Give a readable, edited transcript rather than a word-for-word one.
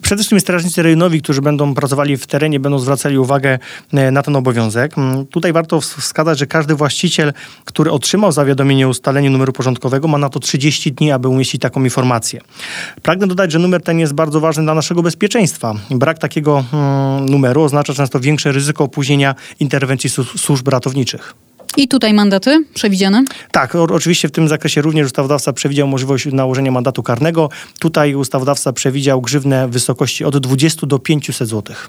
Przede wszystkim strażnicy rejonowi, którzy będą pracowali w terenie, będą zwracali uwagę na ten obowiązek. Tutaj warto wskazać, że każdy właściciel, który otrzymał zawiadomienie o ustaleniu numeru porządkowego, ma na to 30 dni, aby umieścić taką informację. Pragnę dodać, że numer ten jest bardzo ważny dla naszego bezpieczeństwa. Brak takiego numeru oznacza często większe ryzyko opóźnienia interwencji służb ratowniczych. I tutaj mandaty przewidziane? Tak, oczywiście w tym zakresie również ustawodawca przewidział możliwość nałożenia mandatu karnego. Tutaj ustawodawca przewidział grzywnę w wysokości od 20 do 500 zł.